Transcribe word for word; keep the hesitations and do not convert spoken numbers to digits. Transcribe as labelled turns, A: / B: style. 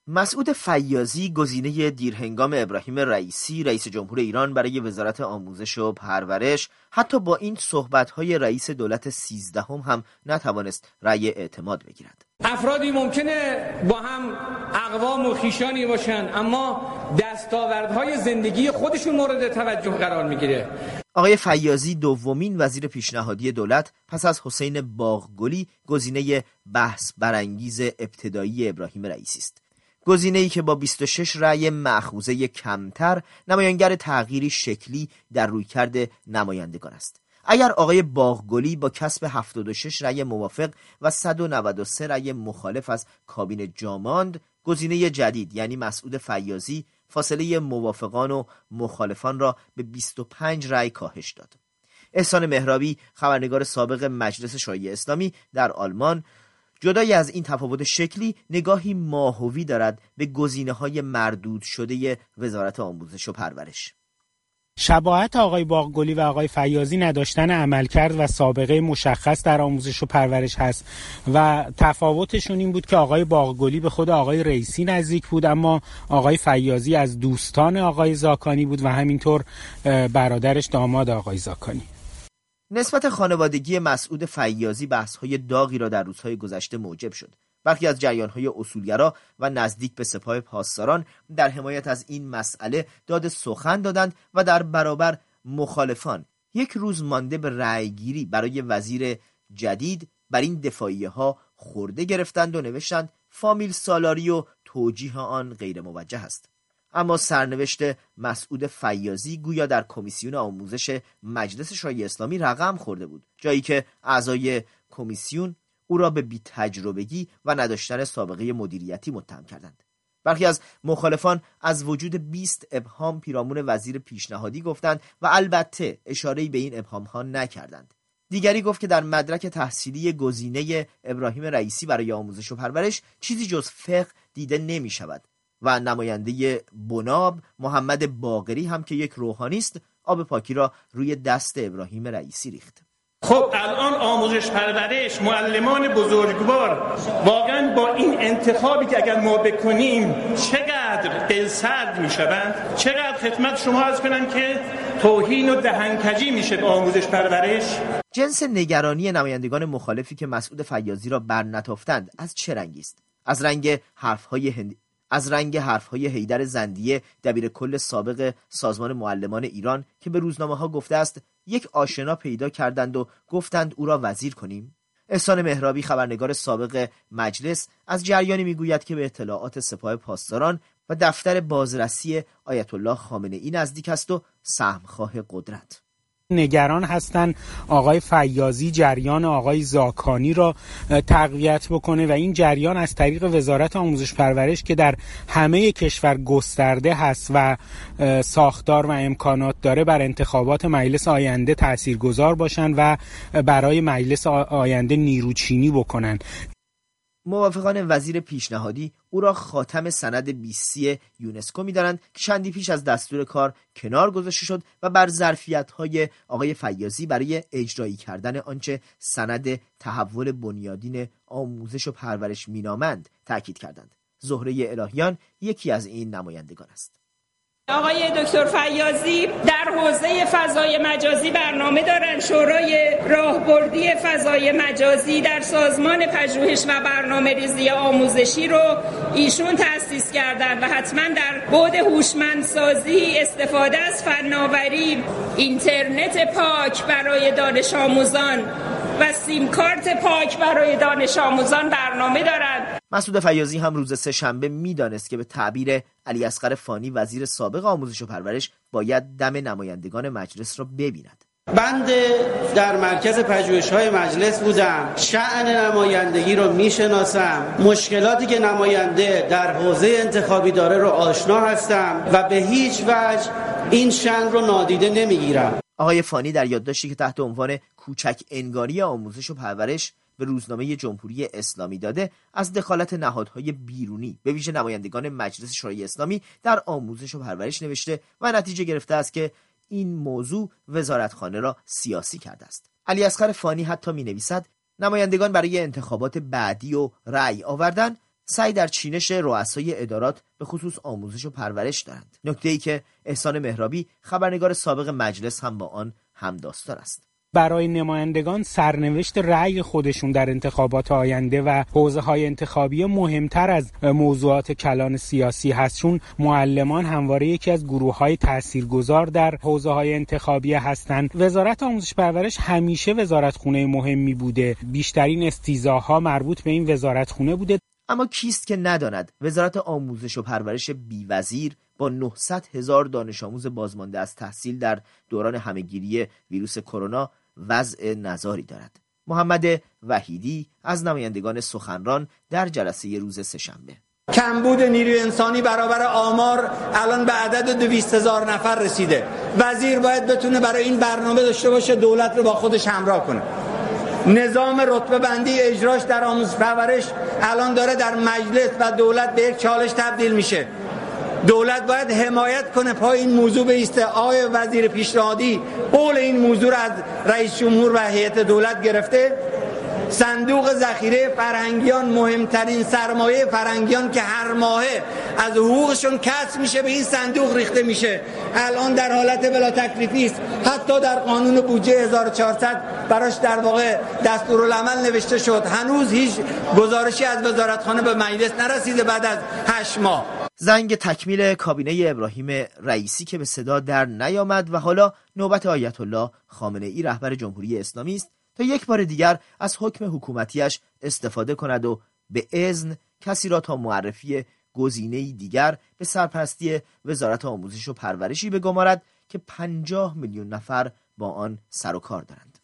A: مسعود فیاضی گزینه دیرهنگام ابراهیم رئیسی رئیس جمهور ایران برای وزارت آموزش و پرورش حتی با این صحبت‌های رئیس دولت سیزدهم هم نتوانست رأی اعتماد بگیرد.
B: افرادی ممکنه با هم اقوام و خویشانی باشن اما دستاوردهای زندگی خودشون مورد توجه قرار میگیره.
A: آقای فیاضی دومین وزیر پیشنهادی دولت پس از حسین باغگلی گزینه بحث برانگیز ابتدایی ابراهیم رئیسی است. گزینه‌ای که با بیست و شش رأی مأخوذه کمتر نمایانگر تغییری شکلی در رویکرد نمایندگان است. اگر آقای باغگلی با کسب هفتاد و شش رأی موافق و صد و نود و سه رأی مخالف از کابینه جا ماند، گزینه جدید یعنی مسعود فیاضی فاصله موافقان و مخالفان را به بیست و پنج رأی کاهش داد. احسان مهرابی، خبرنگار سابق مجلس شورای اسلامی در آلمان، جدای از این تفاوت شکلی نگاهی ماهوی دارد به گزینه‌های مردود شده وزارت آموزش و پرورش.
C: شباهت آقای باغگلی و آقای فیاضی نداشتن عملکرد و سابقه مشخص در آموزش و پرورش هست و تفاوتشون این بود که آقای باغگلی به خود آقای رئیسی نزدیک بود اما آقای فیاضی از دوستان آقای زاکانی بود و همینطور برادرش داماد آقای زاکانی.
A: نسبت خانوادگی مسعود فیاضی بحث‌های داغی را در روزهای گذشته موجب شد. برخی از جریان‌های اصولگرا و نزدیک به سپاه پاسداران در حمایت از این مسئله داد سخن دادند و در برابر مخالفان یک روز مانده به رأیگیری برای وزیر جدید بر این دفاعیه‌ها خورده گرفتند و نوشتند فامیل سالاری و توجیه آن غیر موجه است. اما سرنوشت مسعود فیاضی گویا در کمیسیون آموزش مجلس شورای اسلامی رقم خورده بود، جایی که اعضای کمیسیون او را به بی‌تجربگی و نداشتن سابقه مدیریتی متهم کردند. برخی از مخالفان از وجود بیست ابهام پیرامون وزیر پیشنهادی گفتند و البته اشاره‌ای به این ابهام‌ها نکردند. دیگری گفت که در مدرک تحصیلی گزینه ابراهیم رئیسی برای آموزش و پرورش چیزی جز فقه دیده نمی شود و نماینده بناب محمد باقری هم که یک روحانی است آب پاکی را روی دست ابراهیم رئیسی ریخت.
D: خب الان آموزش پرورش معلمان بزرگوار واقعا با این انتخابی که اگر ما بکنیم چقدر دلسرد میشوند، چقدر خدمت شما عرض کنم که توهین و دهنکجی میشه به آموزش پرورش.
A: جنس نگرانی نمایندگان مخالفی که مسعود فیاضی را برنتافتند از چه رنگی است؟ از رنگ حرفهای هندی از رنگ حرفهای حیدر زندیه دبیر کل سابق سازمان معلمان ایران که به روزنامه‌ها گفته است یک آشنا پیدا کردند و گفتند او را وزیر کنیم. احسان مهرابی خبرنگار سابق مجلس از جریانی میگوید که به اطلاعات سپاه پاسداران و دفتر بازرسی آیت الله خامنه‌ای نزدیک است و سهمخواه قدرت.
C: نگران هستند آقای فیاضی جریان آقای زاکانی را تقویت بکنه و این جریان از طریق وزارت آموزش پرورش که در همه کشور گسترده هست و ساختار و امکانات داره بر انتخابات مجلس آینده تاثیرگذار باشن و برای مجلس آینده نیروچینی بکنن.
A: موافقان وزیر پیشنهادی او را خاتم سند بیستی یونسکو می‌دانند که چندی پیش از دستور کار کنار گذاشته شد و بر ظرفیت‌های آقای فیاضی برای اجرایی کردن آنچه سند تحول بنیادین آموزش و پرورش مینامند تاکید کردند. زهره الهیان یکی از این نمایندگان است.
E: آقای دکتر فیاضی در حوزه فضای مجازی برنامه دارند. شورای راهبردی فضای مجازی در سازمان پژوهش و برنامه‌ریزی آموزشی رو ایشون تأسیس کردند و حتما در بعد هوشمندسازی استفاده از فناوری اینترنت پاک برای دانش آموزان و سیم کارت پاک برای دانش آموزان برنامه دارند.
A: مسعود فیاضی هم روز سه شنبه میدانست که به تعبیر علی اصغر فانی وزیر سابق آموزش و پرورش باید دم نمایندگان مجلس را ببیند.
F: بنده در مرکز پژوهش‌های مجلس بودم، شأن نمایندگی رو میشناسم، مشکلاتی که نماینده در حوزه انتخابی داره رو آشنا هستم و به هیچ وجه این شأن رو نادیده نمیگیرم.
A: آقای فانی در یادداشتی که تحت عنوان کوچک انگاری آموزش و پرورش به روزنامه جمهوری اسلامی داده از دخالت نهادهای بیرونی به ویژه نمایندگان مجلس شورای اسلامی در آموزش و پرورش نوشته و نتیجه گرفته است که این موضوع وزارتخانه را سیاسی کرده است. علی اصغر فانی حتی می نویسد نمایندگان برای انتخابات بعدی و رأی آوردن سعی در چینش رؤسای ادارات به خصوص آموزش و پرورش دارند. نکته‌ای که احسان مهرابی خبرنگار سابق مجلس هم با آن همداستار است.
C: برای نمایندگان سرنوشت رأی خودشون در انتخابات آینده و حوزه‌های انتخابی مهمتر از موضوعات کلان سیاسی هست، چون معلمان همواره یکی از گروه‌های تاثیرگذار در حوزه‌های انتخابی هستند. وزارت آموزش پرورش همیشه وزارتخونه مهمی بوده. بیشترین استیضاح‌ها مربوط به این وزارتخونه بوده.
A: اما کیست که نداند وزارت آموزش و پرورش بی‌وزیر با نهصد هزار دانش آموز بازمانده از تحصیل در دوران همهگیری ویروس کرونا وضع نزاری دارد. محمد وحیدی از نمایندگان سخنران در جلسه روز سه‌شنبه:
G: کمبود نیروی انسانی برابر آمار الان به عدد دویست هزار نفر رسیده. وزیر باید بتونه برای این برنامه داشته باشه، دولت رو با خودش همراه کنه. نظام رتبه بندی اجراش در آموزش پرورش الان داره در مجلس و دولت به یک چالش تبدیل میشه. دولت باید حمایت کنه، پای این موضوع بایسته. آقای وزیر پیشنهادی قول این موضوع را از رئیس جمهور و هیئت دولت گرفته. صندوق ذخیره فرهنگیان، مهمترین سرمایه فرهنگیان که هر ماهه از حقوقشون کسب میشه، به این صندوق ریخته میشه. الان در حالت بلا تکلیفی است. حتی در قانون بودجه هزار و چهارصد براش در واقع دستورالعمل نوشته شد. هنوز هیچ گزارشی از وزارتخانه به مجلس نرسیده بعد از هشت ماه.
A: زنگ تکمیل کابینه ابراهیم رئیسی که به صدا در نیامد و حالا نوبت آیت الله خامنه ای رهبر جمهوری اسلامی است تا یک بار دیگر از حکم حکومتیش استفاده کند و به اذن کسی را تا معرفی گزینه‌ای دیگر به سرپرستی وزارت آموزش و پرورشی بگمارد که پنجاه میلیون نفر با آن سر و کار دارند.